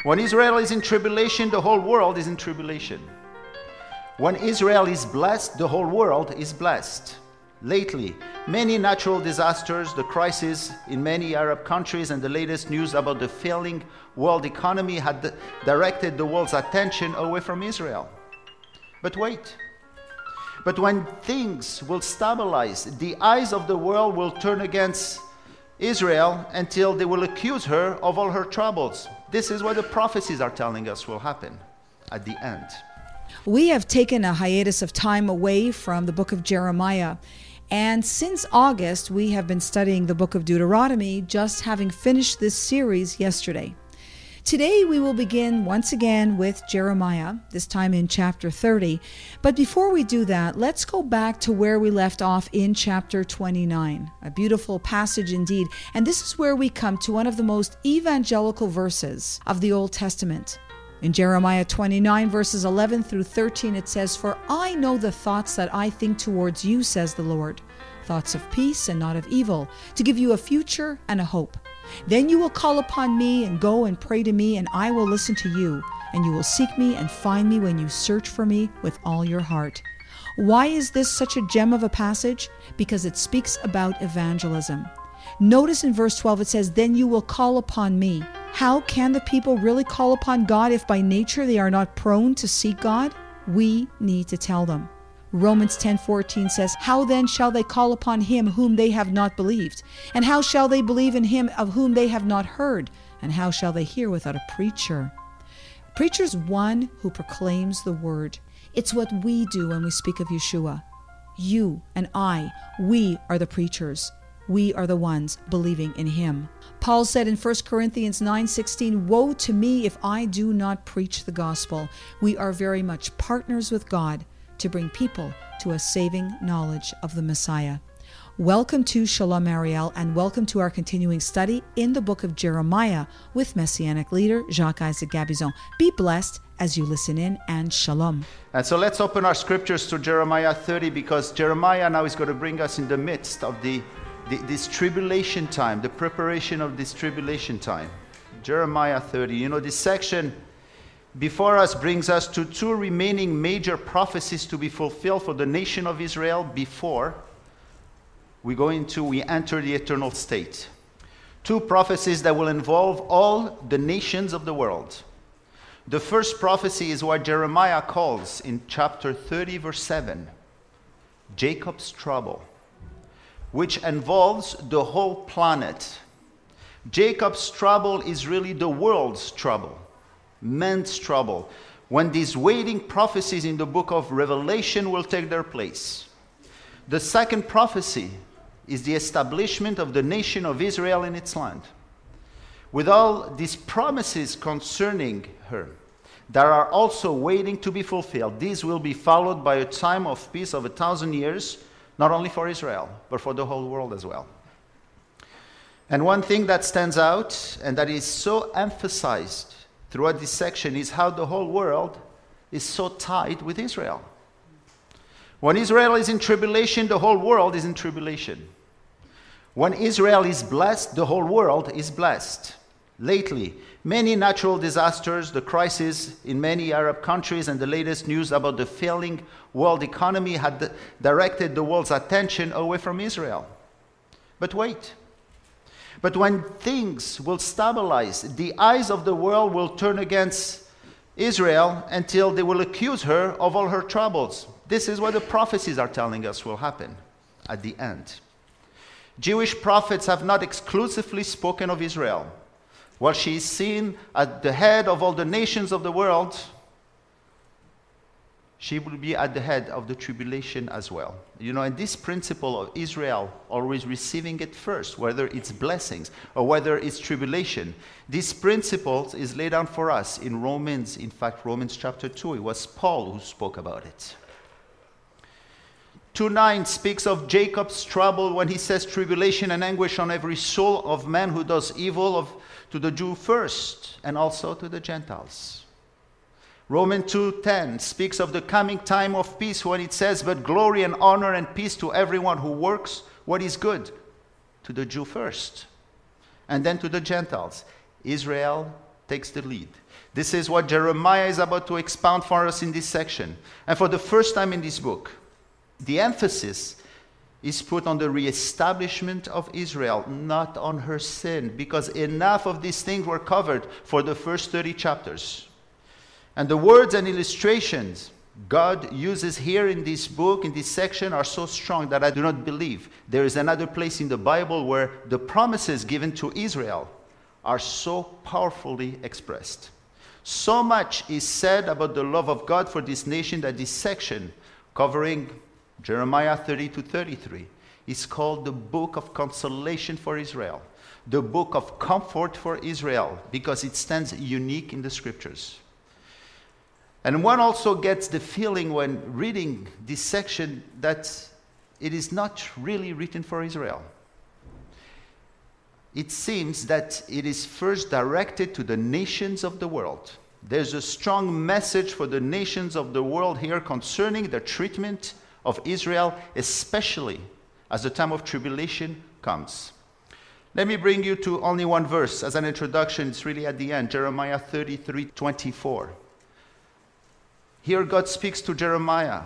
When Israel is in tribulation, the whole world is in tribulation. When Israel is blessed, the whole world is blessed. Lately, many natural disasters, the crisis in many Arab countries, and the latest news about the failing world economy had directed the world's attention away from Israel. But wait. But when things will stabilize, the eyes of the world will turn against Israel until they will accuse her of all her troubles. This is what the prophecies are telling us will happen at the end. We have taken a hiatus of time away from the book of Jeremiah. And since August, we have been studying the book of Deuteronomy, just having finished this series yesterday. Today, we will begin once again with Jeremiah, this time in chapter 30. But before we do that, let's go back to where we left off in chapter 29. A beautiful passage indeed. And this is where we come to one of the most evangelical verses of the Old Testament. In Jeremiah 29, verses 11 through 13, it says, "For I know the thoughts that I think towards you, says the Lord, thoughts of peace and not of evil, to give you a future and a hope. Then you will call upon me and go and pray to me, and I will listen to you, and you will seek me and find me when you search for me with all your heart." Why is this such a gem of a passage? Because it speaks about evangelism. Notice in verse 12 it says, "Then you will call upon me." How can the people really call upon God if by nature they are not prone to seek God? We need to tell them. Romans 10:14 says, "How then shall they call upon him whom they have not believed? And how shall they believe in him of whom they have not heard? And how shall they hear without a preacher?" A preacher is one who proclaims the word. It's what we do when we speak of Yeshua. You and I, we are the preachers. We are the ones believing in him. Paul said in 1 Corinthians 9:16, "Woe to me if I do not preach the gospel." We are very much partners with God to bring people to a saving knowledge of the Messiah. Welcome to Shalom Ariel, and welcome to our continuing study in the book of Jeremiah with Messianic leader Jacques Isaac Gabizon. Be blessed as you listen in, and Shalom. And so let's open our scriptures to Jeremiah 30, because Jeremiah now is going to bring us in the midst of this tribulation time, the preparation of this tribulation time. Jeremiah 30. You know, this section before us brings us to two remaining major prophecies to be fulfilled for the nation of Israel before we enter the eternal state. Two prophecies that will involve all the nations of the world. The first prophecy is what Jeremiah calls in chapter 30, verse 7, Jacob's trouble, which involves the whole planet. Jacob's trouble is really the world's trouble, man's trouble, when these waiting prophecies in the book of Revelation will take their place. The second prophecy is the establishment of the nation of Israel in its land. With all these promises concerning her that are also waiting to be fulfilled, these will be followed by a time of peace of 1,000 years, not only for Israel, but for the whole world as well. And one thing that stands out and that is so emphasized throughout this section is how the whole world is so tied with Israel. When Israel is in tribulation, the whole world is in tribulation. When Israel is blessed, the whole world is blessed. Lately, many natural disasters, the crisis in many Arab countries, and the latest news about the failing world economy had directed the world's attention away from Israel. But wait. But when things will stabilize, the eyes of the world will turn against Israel until they will accuse her of all her troubles. This is what the prophecies are telling us will happen at the end. Jewish prophets have not exclusively spoken of Israel. While she is seen at the head of all the nations of the world, she will be at the head of the tribulation as well. You know, and this principle of Israel always receiving it first, whether it's blessings or whether it's tribulation, this principle is laid down for us in Romans. In fact, Romans chapter 2, it was Paul who spoke about it. 2:9 speaks of Jacob's trouble when he says tribulation and anguish on every soul of man who does evil, to the Jew first and also to the Gentiles. Romans 2:10 speaks of the coming time of peace when it says, "But glory and honor and peace to everyone who works what is good," to the Jew first and then to the Gentiles, Israel takes the lead. This is what Jeremiah is about to expound for us in this section. And for the first time in this book, the emphasis is put on the reestablishment of Israel, not on her sin, because enough of these things were covered for the first 30 chapters. And the words and illustrations God uses here in this book, in this section, are so strong that I do not believe there is another place in the Bible where the promises given to Israel are so powerfully expressed. So much is said about the love of God for this nation that this section, covering Jeremiah 30 to 33, is called the book of consolation for Israel, the book of comfort for Israel, because it stands unique in the scriptures. And one also gets the feeling when reading this section that it is not really written for Israel. It seems that it is first directed to the nations of the world. There's a strong message for the nations of the world here concerning the treatment of Israel, especially as the time of tribulation comes. Let me bring you to only one verse as an introduction. It's really at the end, Jeremiah 33:24. Here God speaks to Jeremiah.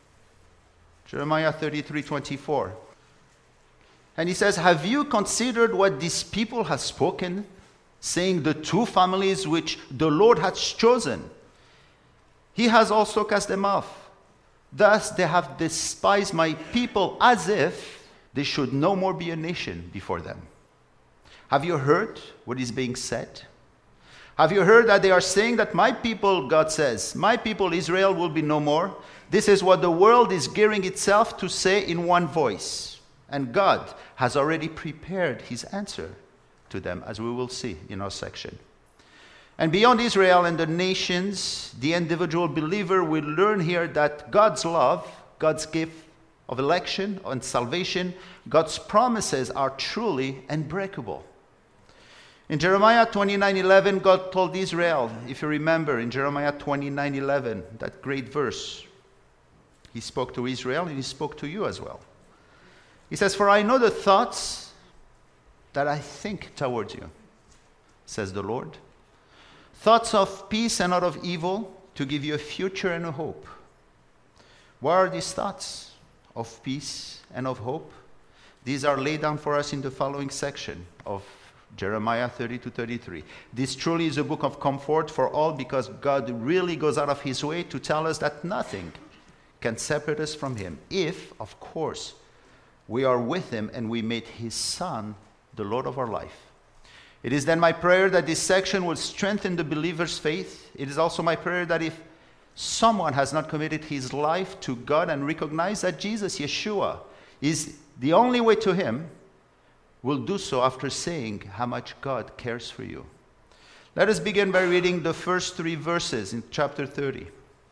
Jeremiah 33:24. And he says, "Have you considered what this people has spoken, saying the two families which the Lord has chosen? He has also cast them off. Thus they have despised my people as if they should no more be a nation before them." Have you heard what is being said? Have you heard that they are saying that my people, God says, my people Israel will be no more? This is what the world is gearing itself to say in one voice. And God has already prepared his answer to them, as we will see in our section. And beyond Israel and the nations, the individual believer will learn here that God's love, God's gift of election and salvation, God's promises are truly unbreakable. In Jeremiah 29:11, God told Israel, if you remember, in Jeremiah 29:11, that great verse, he spoke to Israel and he spoke to you as well. He says, "For I know the thoughts that I think towards you, says the Lord. Thoughts of peace and not of evil, to give you a future and a hope." What are these thoughts of peace and of hope? These are laid down for us in the following section of Jeremiah 30 to 33. This truly is a book of comfort for all, because God really goes out of his way to tell us that nothing can separate us from him, if, of course, we are with him and we made his Son the Lord of our life. It is then my prayer that this section will strengthen the believer's faith. It is also my prayer that if someone has not committed his life to God and recognized that Jesus, Yeshua, is the only way to him, will do so after saying how much God cares for you. Let us begin by reading the first 3 verses in chapter 30.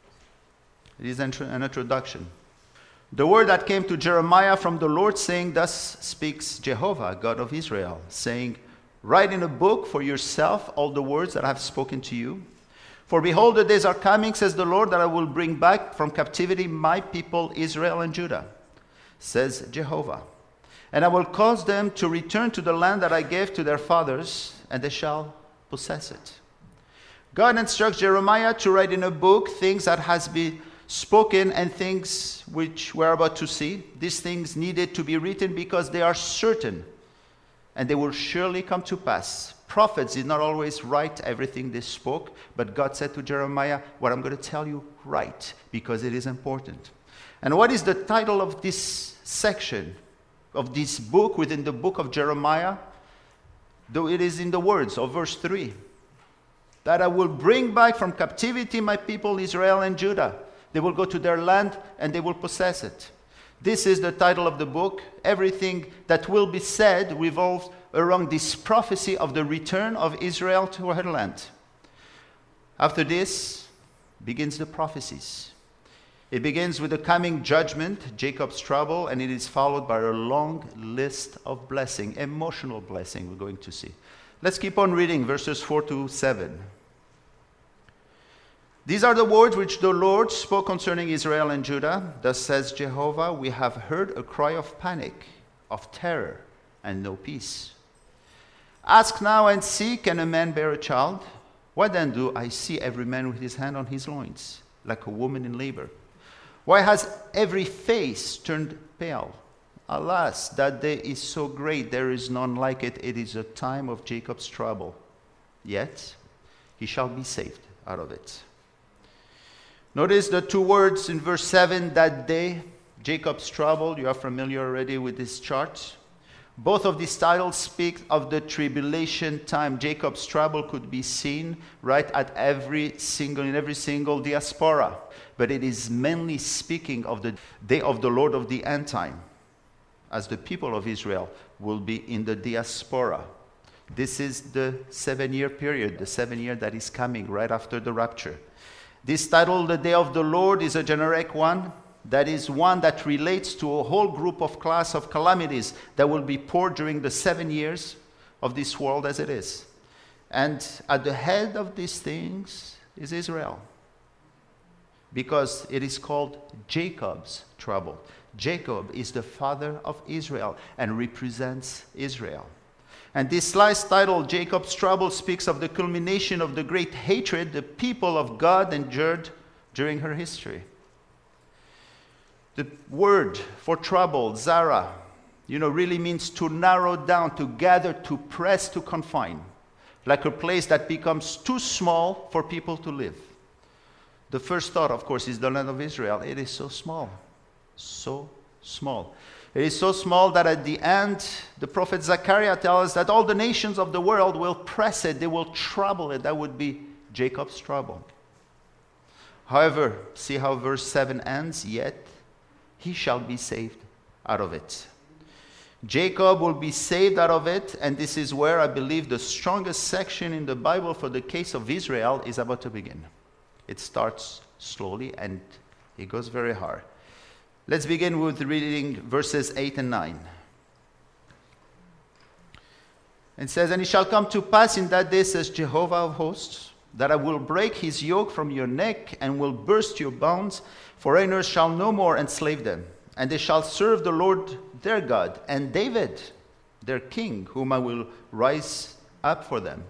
It is an introduction. "The word that came to Jeremiah from the Lord, saying, Thus speaks Jehovah, God of Israel, saying, Write in a book for yourself all the words that I have spoken to you. For behold, the days are coming, says the Lord, that I will bring back from captivity my people Israel and Judah, says Jehovah. And I will cause them to return to the land that I gave to their fathers, and they shall possess it." God instructs Jeremiah to write in a book things that has been spoken and things which we're about to see. These things needed to be written because they are certain, and they will surely come to pass. Prophets did not always write everything they spoke, but God said to Jeremiah, what I'm going to tell you, write, because it is important. And what is the title of this section, of this book within the book of Jeremiah? Though it is in the words of verse 3, that I will bring back from captivity my people Israel and Judah. They will go to their land and they will possess it. This is the title of the book. Everything that will be said revolves around this prophecy of the return of Israel to her land. After this begins the prophecies. It begins with the coming judgment, Jacob's trouble, and it is followed by a long list of blessing, emotional blessing we're going to see. Let's keep on reading verses 4 to 7. "These are the words which the Lord spoke concerning Israel and Judah. Thus says Jehovah, we have heard a cry of panic, of terror, and no peace. Ask now and see, can a man bear a child? Why then do I see every man with his hand on his loins, like a woman in labor? Why has every face turned pale? Alas, that day is so great, there is none like it. It is a time of Jacob's trouble. Yet he shall be saved out of it. Notice the two words in verse 7, that day, Jacob's trouble. You are familiar already with this chart. Both of these titles speak of the tribulation time. Jacob's trouble could be seen right at every single diaspora. But it is mainly speaking of the day of the Lord of the end time, as the people of Israel will be in the diaspora. This is the 7-year period, the 7 year that is coming right after the rapture. This title, the day of the Lord, is a generic one. That is one that relates to a whole group of class of calamities that will be poured during the 7 years of this world as it is. And at the head of these things is Israel, because it is called Jacob's trouble. Jacob is the father of Israel and represents Israel. And this last title, Jacob's trouble, speaks of the culmination of the great hatred the people of God endured during her history. The word for trouble, Zara, really means to narrow down, to gather, to press, to confine. Like a place that becomes too small for people to live. The first thought, of course, is the land of Israel. It is so small. So small. It is so small that at the end, the prophet Zechariah tells us that all the nations of the world will press it. They will trouble it. That would be Jacob's trouble. However, see how verse 7 ends? Yet he shall be saved out of it. Jacob will be saved out of it, and this is where I believe the strongest section in the Bible for the case of Israel is about to begin. It starts slowly and it goes very hard. Let's begin with reading verses 8 and 9. It says, And it shall come to pass in that day, says Jehovah of hosts, that I will break his yoke from your neck and will burst your bonds. Foreigners shall no more enslave them, and they shall serve the Lord their God, and David, their king, whom I will rise up for them.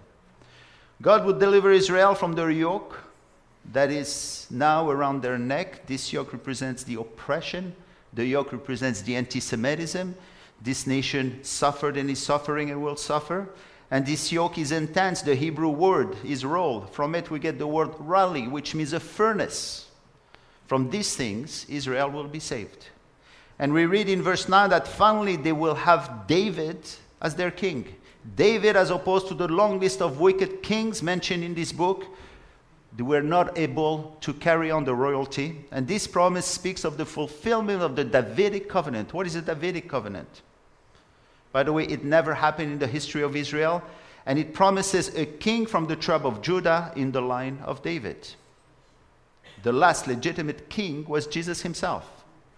God would deliver Israel from their yoke that is now around their neck. This yoke represents the oppression. The yoke represents the anti-Semitism. This nation suffered and is suffering and will suffer. And this yoke is intense. The Hebrew word is roll. From it we get the word rali, which means a furnace. From these things, Israel will be saved. And we read in verse 9 that finally they will have David as their king. David, as opposed to the long list of wicked kings mentioned in this book, they were not able to carry on the royalty. And this promise speaks of the fulfillment of the Davidic covenant. What is the Davidic covenant? By the way, it never happened in the history of Israel. And it promises a king from the tribe of Judah in the line of David. The last legitimate king was Jesus himself.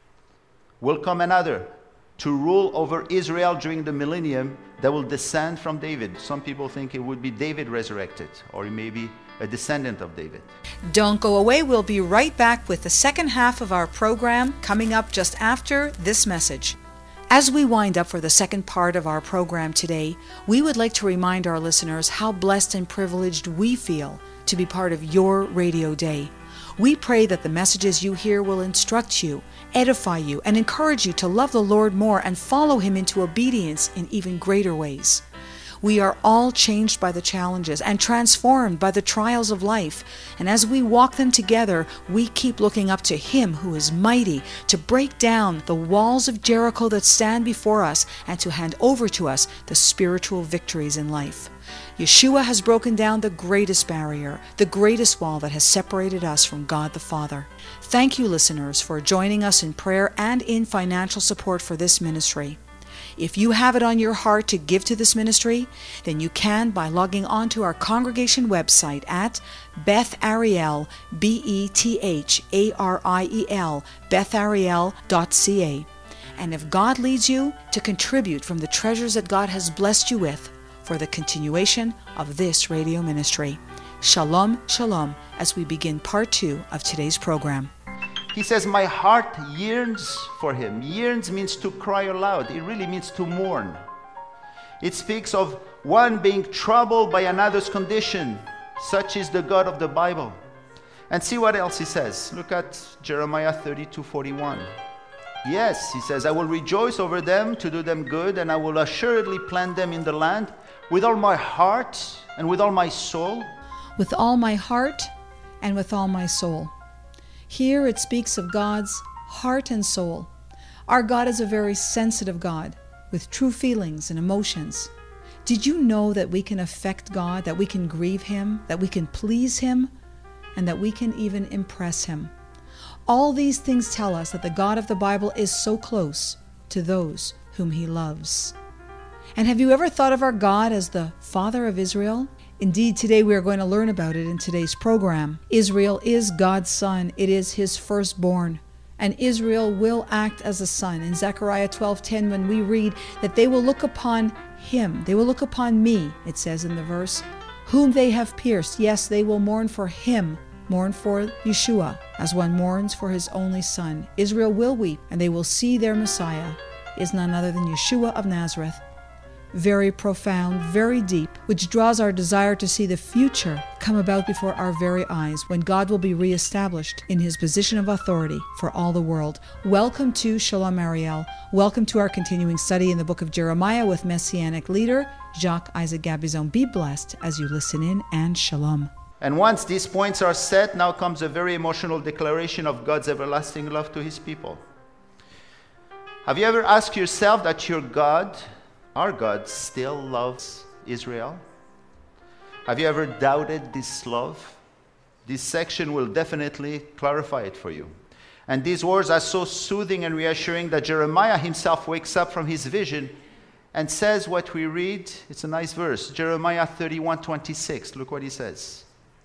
Will come another to rule over Israel during the millennium that will descend from David. Some people think it would be David resurrected, or he may be a descendant of David. Don't go away. We'll be right back with the second half of our program coming up just after this message. As we wind up for the second part of our program today, we would like to remind our listeners how blessed and privileged we feel to be part of your radio day. We pray that the messages you hear will instruct you, edify you, and encourage you to love the Lord more and follow Him into obedience in even greater ways. We are all changed by the challenges and transformed by the trials of life. And as we walk them together, we keep looking up to Him who is mighty to break down the walls of Jericho that stand before us and to hand over to us the spiritual victories in life. Yeshua has broken down the greatest barrier, the greatest wall that has separated us from God the Father. Thank you, listeners, for joining us in prayer and in financial support for this ministry. If you have it on your heart to give to this ministry, then you can by logging on to our congregation website at Bethariel, Bethariel, Bethariel.ca. And if God leads you to contribute from the treasures that God has blessed you with for the continuation of this radio ministry. Shalom, shalom, as we begin part 2 of today's program. He says, my heart yearns for him. Yearns means to cry aloud. It really means to mourn. It speaks of one being troubled by another's condition. Such is the God of the Bible. And see what else he says. Look at Jeremiah 32:41. Yes, he says, I will rejoice over them to do them good, and I will assuredly plant them in the land with all my heart and with all my soul. With all my heart and with all my soul. Here it speaks of God's heart and soul. Our God is a very sensitive God with true feelings and emotions. Did you know that we can affect God, that we can grieve Him, that we can please Him, and that we can even impress Him? All these things tell us that the God of the Bible is so close to those whom He loves. And have you ever thought of our God as the Father of Israel? Indeed, today we are going to learn about it in today's program. Israel is God's son. It is His firstborn. And Israel will act as a son. In Zechariah 12:10, when we read that they will look upon Him, they will look upon me, it says in the verse, whom they have pierced. Yes, they will mourn for Him, mourn for Yeshua, as one mourns for his only son. Israel will weep, and they will see their Messiah is none other than Yeshua of Nazareth. Very profound, very deep, which draws our desire to see the future come about before our very eyes, when God will be reestablished in His position of authority for all the world. Welcome to Shalom Ariel. Welcome to our continuing study in the book of Jeremiah with Messianic leader Jacques Isaac Gabizon. Be blessed as you listen in, and Shalom. And once these points are set, now comes a very emotional declaration of God's everlasting love to His people. Have you ever asked yourself that your God, our God, still loves Israel? Have you ever doubted this love? This section will definitely clarify it for you. And these words are so soothing and reassuring that Jeremiah himself wakes up from his vision and says what we read. It's a nice verse, Jeremiah 31:26. Look what he says.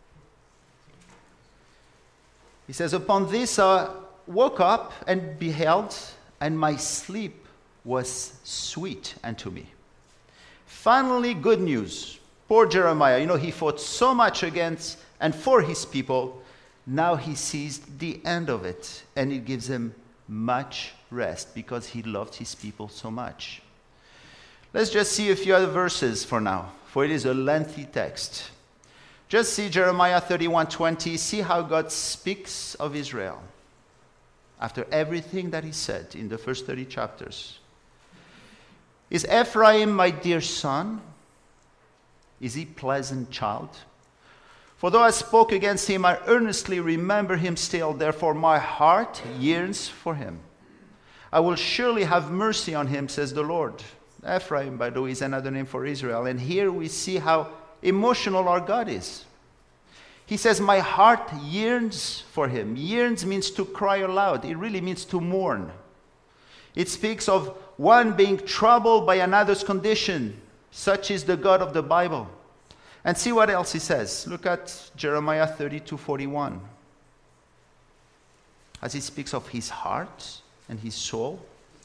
He says, upon this I woke up and beheld, and my sleep was sweet unto me. Finally, good news. Poor Jeremiah, he fought so much against and for his people. Now he sees the end of it, and it gives him much rest because he loved his people so much. Let's just see a few other verses for now, for it is a lengthy text. Just see Jeremiah 31:20. See how God speaks of Israel after everything that He said in the first 30 chapters. Is Ephraim my dear son? Is he pleasant child? For though I spoke against him, I earnestly remember him still. Therefore my heart yearns for him. I will surely have mercy on him, says the Lord. Ephraim, by the way, is another name for Israel. And here we see how emotional our God is. He says, my heart yearns for him. Yearns means to cry aloud. It really means to mourn. It speaks of one being troubled by another's condition. Such is the God of the Bible. And see what else he says. Look at Jeremiah 32:41. As he speaks of his heart and his soul.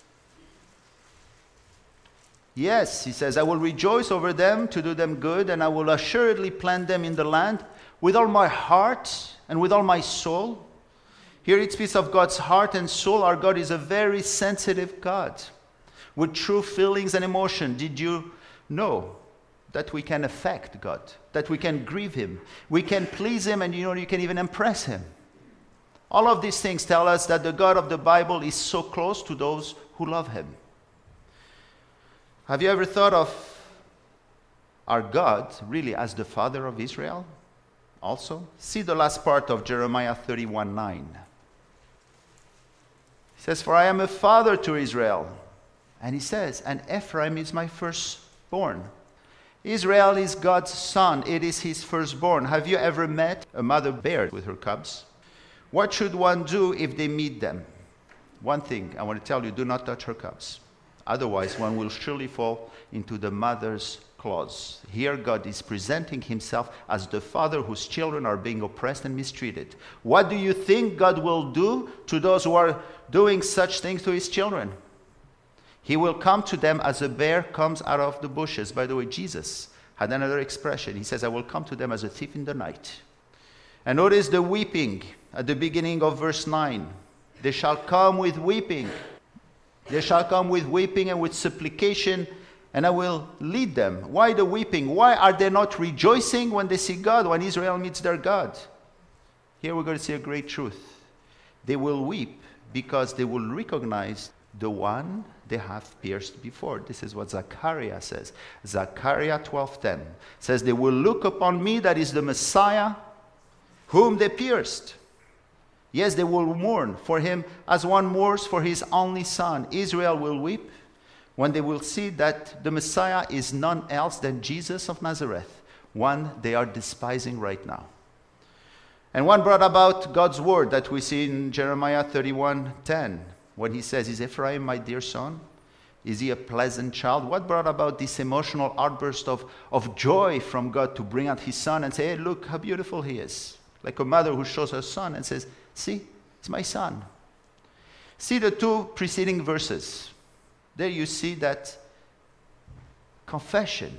Yes, he says, I will rejoice over them to do them good, and I will assuredly plant them in the land with all my heart and with all my soul. Here it speaks of God's heart and soul. Our God is a very sensitive God with true feelings and emotion. Did you know that we can affect God, that we can grieve Him, we can please Him, and you can even impress Him? All of these things tell us that the God of the Bible is so close to those who love Him. Have you ever thought of our God really as the Father of Israel also? See the last part of Jeremiah 31:9. He says, for I am a father to Israel. And he says, and Ephraim is my firstborn. Israel is God's son. It is his firstborn. Have you ever met a mother bear with her cubs? What should one do if they meet them? One thing I want to tell you, do not touch her cubs. Otherwise, one will surely fall into the mother's claws. Here, God is presenting himself as the father whose children are being oppressed and mistreated. What do you think God will do to those who are doing such things to his children? He will come to them as a bear comes out of the bushes. By the way, Jesus had another expression. He says, I will come to them as a thief in the night. And notice the weeping at the beginning of verse 9. They shall come with weeping. They shall come with weeping and with supplication and I will lead them. Why the weeping? Why are they not rejoicing when they see God, when Israel meets their God? Here we're going to see a great truth. They will weep because they will recognize the one they have pierced before. This is what Zechariah says. Zechariah 12:10 says, they will look upon me, that is the Messiah, whom they pierced. Yes, they will mourn for him as one mourns for his only son. Israel will weep when they will see that the Messiah is none else than Jesus of Nazareth, one they are despising right now. And one brought about God's word that we see in Jeremiah 31:10, when he says, is Ephraim my dear son? Is he a pleasant child? What brought about this emotional outburst of joy from God to bring out his son and say, hey, look how beautiful he is? Like a mother who shows her son and says, see, it's my son. See the two preceding verses. There you see that confession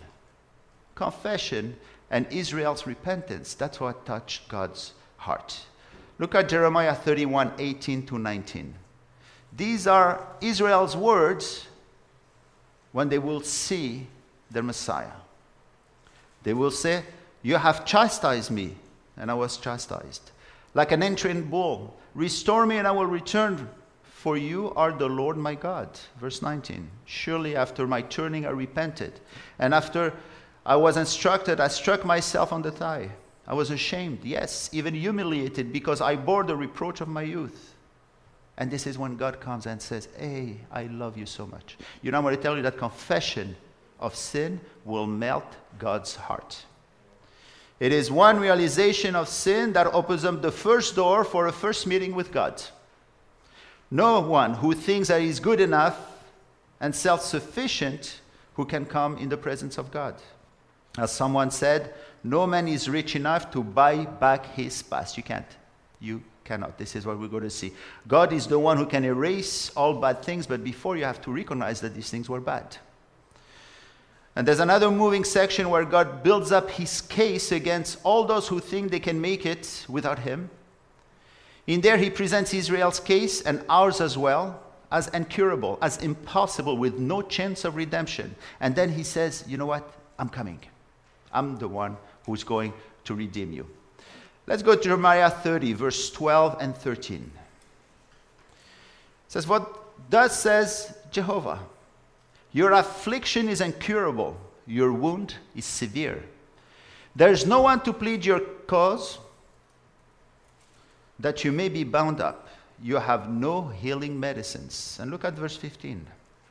and Israel's repentance. That's what touched God's heart. Look at Jeremiah 31:18-19. These are Israel's words when they will see their Messiah. They will say, you have chastised me, and I was chastised. Like an entering bull, restore me and I will return, for you are the Lord my God. Verse 19, surely after my turning I repented, and after I was instructed, I struck myself on the thigh. I was ashamed, yes, even humiliated, because I bore the reproach of my youth. And this is when God comes and says, hey, I love you so much. You know, I'm going to tell you that confession of sin will melt God's heart. It is one realization of sin that opens up the first door for a first meeting with God. No one who thinks that he's good enough and self-sufficient who can come in the presence of God. As someone said, no man is rich enough to buy back his past. You can't. You cannot. This is what we're going to see. God is the one who can erase all bad things, but before you have to recognize that these things were bad. And there's another moving section where God builds up his case against all those who think they can make it without him. In there he presents Israel's case and ours as well as incurable, as impossible, with no chance of redemption. And then he says, you know what? I'm coming. I'm the one who's going to redeem you. Let's go to Jeremiah 30, verse 12 and 13. It says, what thus says Jehovah, your affliction is incurable, your wound is severe. There is no one to plead your cause, that you may be bound up. You have no healing medicines. And look at verse 15.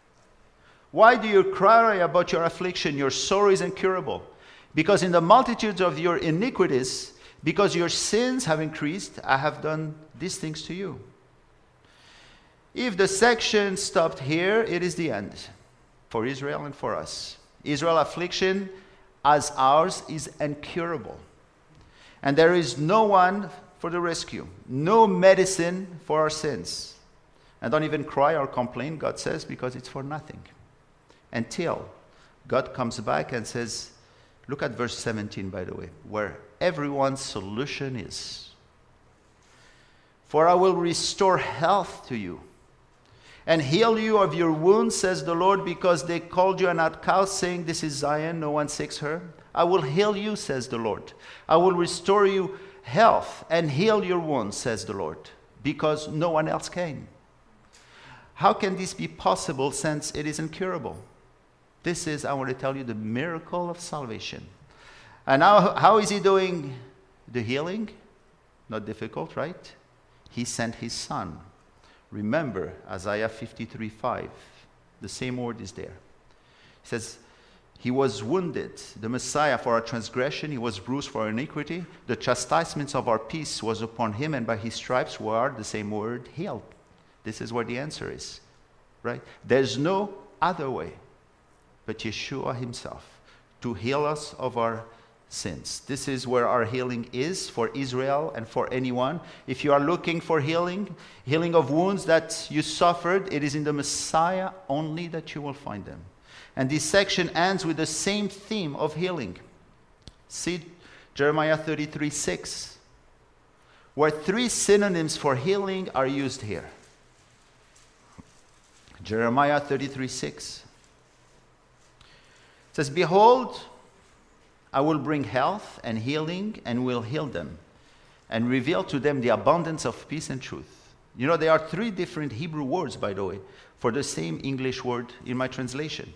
Why do you cry about your affliction? Your sorrow is incurable. Because in the multitudes of your iniquities, because your sins have increased, I have done these things to you. If the section stopped here, it is the end for Israel and for us. Israel's affliction, as ours, is incurable. And there is no one for the rescue, no medicine for our sins. And don't even cry or complain, God says, because it's for nothing. Until God comes back and says, look at verse 17, by the way, where everyone's solution is. For I will restore health to you and heal you of your wounds, says the Lord, because they called you an outcast, saying, this is Zion, no one seeks her. I will heal you, says the Lord. I will restore you health and heal your wounds, says the Lord, because no one else can. How can this be possible since it is incurable? This is, I want to tell you, the miracle of salvation. And now, how is he doing the healing? Not difficult, right? He sent his son. Remember Isaiah 53:5. The same word is there. He says, he was wounded, the Messiah, for our transgression. He was bruised for our iniquity. The chastisement of our peace was upon him, and by his stripes we are, the same word, healed. This is where the answer is, right? There's no other way but Yeshua himself to heal us of our sins. This is where our healing is for Israel and for anyone. If you are looking for healing of wounds that you suffered, it is in the Messiah only that you will find them. And this section ends with the same theme of healing. See Jeremiah 33:6, where three synonyms for healing are used here. Jeremiah 33:6. It says, behold, I will bring health and healing and will heal them and reveal to them the abundance of peace and truth. You know, there are 3 different Hebrew words, by the way, for the same English word in my translation.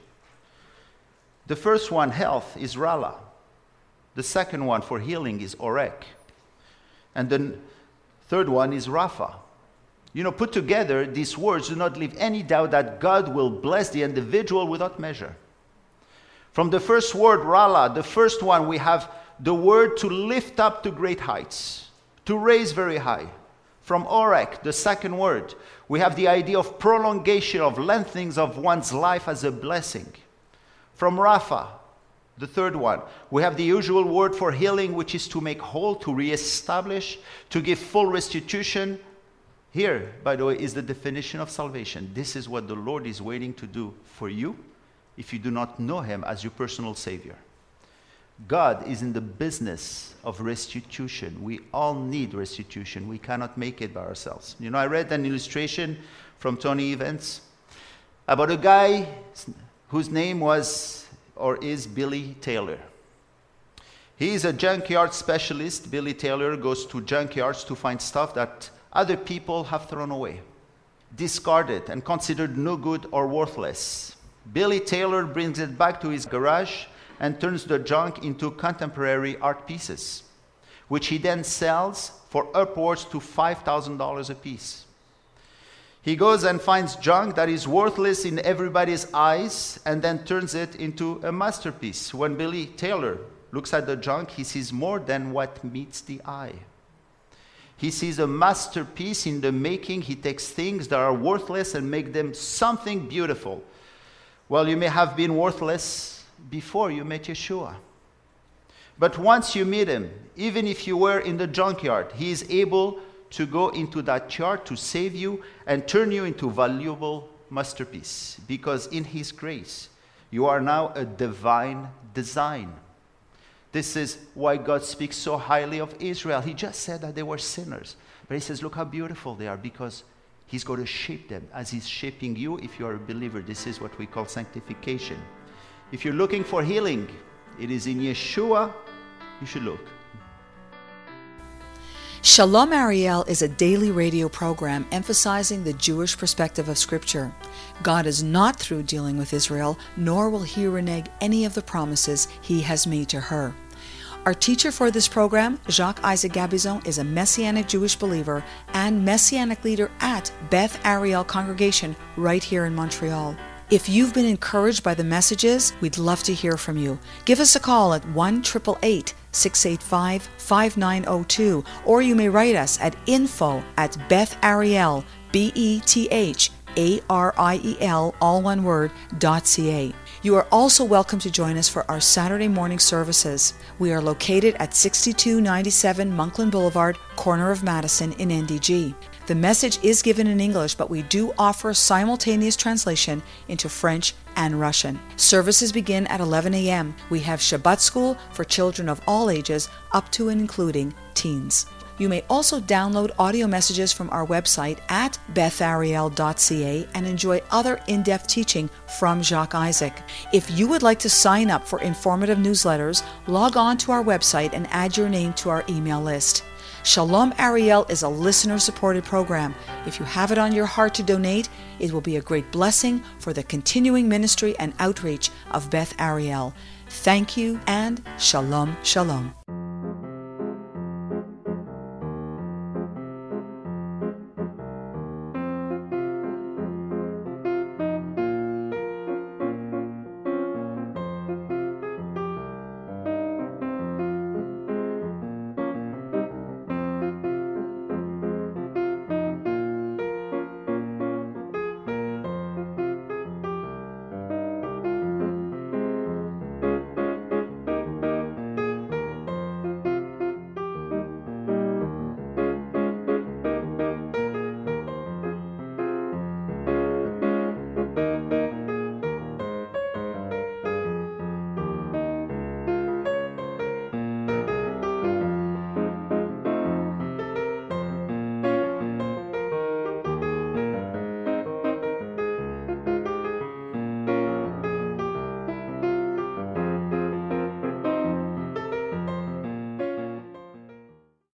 The first one, health, is Rala. The second one for healing is Orek. And the third one is Rapha. You know, put together, these words do not leave any doubt that God will bless the individual without measure. From the first word, Rala, the first one, we have the word to lift up to great heights, to raise very high. From Orek, the second word, we have the idea of prolongation, of lengthening of one's life as a blessing. From Rapha, the third one, we have the usual word for healing, which is to make whole, to reestablish, to give full restitution. Here, by the way, is the definition of salvation. This is what the Lord is waiting to do for you if you do not know him as your personal Savior. God is in the business of restitution. We all need restitution. We cannot make it by ourselves. You know, I read an illustration from Tony Evans about a guy whose name was or is Billy Taylor. He is a junkyard specialist. Billy Taylor goes to junkyards to find stuff that other people have thrown away, discarded, and considered no good or worthless. Billy Taylor brings it back to his garage and turns the junk into contemporary art pieces, which he then sells for upwards to $5,000 a piece. He goes and finds junk that is worthless in everybody's eyes and then turns it into a masterpiece. When Billy Taylor looks at the junk, he sees more than what meets the eye. He sees a masterpiece in the making. He takes things that are worthless and make them something beautiful. Well, you may have been worthless before you met Yeshua. But once you meet him, even if you were in the junkyard, he is able to go into that yard to save you and turn you into a valuable masterpiece. Because in his grace, you are now a divine design. This is why God speaks so highly of Israel. He just said that they were sinners. But he says, look how beautiful they are, because he's going to shape them as he's shaping you if you are a believer. This is what we call sanctification. If you're looking for healing, it is in Yeshua you should look. Shalom Ariel is a daily radio program emphasizing the Jewish perspective of Scripture. God is not through dealing with Israel, nor will he renege any of the promises he has made to her. Our teacher for this program, Jacques Isaac Gabizon, is a Messianic Jewish believer and Messianic leader at Beth Ariel Congregation right here in Montreal. If you've been encouraged by the messages, we'd love to hear from you. Give us a call at 1-888-685-5902, or you may write us at info@BethAriel, BETHARIEL, all one word, .ca. You are also welcome to join us for our Saturday morning services. We are located at 6297 Monkland Boulevard, corner of Madison in NDG. The message is given in English, but we do offer simultaneous translation into French and Russian. Services begin at 11 a.m. We have Shabbat school for children of all ages, up to and including teens. You may also download audio messages from our website at bethariel.ca and enjoy other in-depth teaching from Jacques Isaac. If you would like to sign up for informative newsletters, log on to our website and add your name to our email list. Shalom Ariel is a listener-supported program. If you have it on your heart to donate, it will be a great blessing for the continuing ministry and outreach of Beth Ariel. Thank you and Shalom, Shalom.